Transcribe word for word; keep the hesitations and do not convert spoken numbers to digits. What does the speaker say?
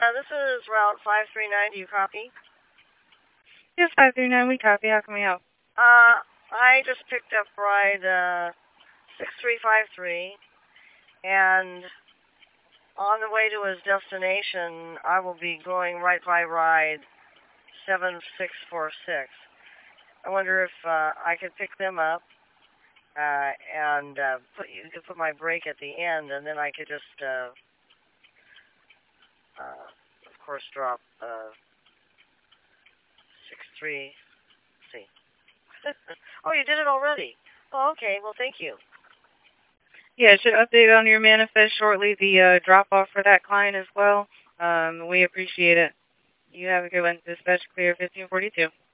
Uh, this is Route five three nine. Do you copy? Yes, five three nine, we copy. How can we help? Uh, I just picked up ride uh, six three five three, and on the way to his destination, I will be going right by ride seven six four six. I wonder if uh, I could pick them up uh, and uh, put you could put my brake at the end, and then I could just, uh, uh, of course, drop uh, six three. See. Oh, you did it already. Oh, okay. Well, thank you. Yeah, it should update on your manifest shortly, the uh, drop-off for that client as well. Um, we appreciate it. You have a good one. Dispatch clear fifteen forty-two.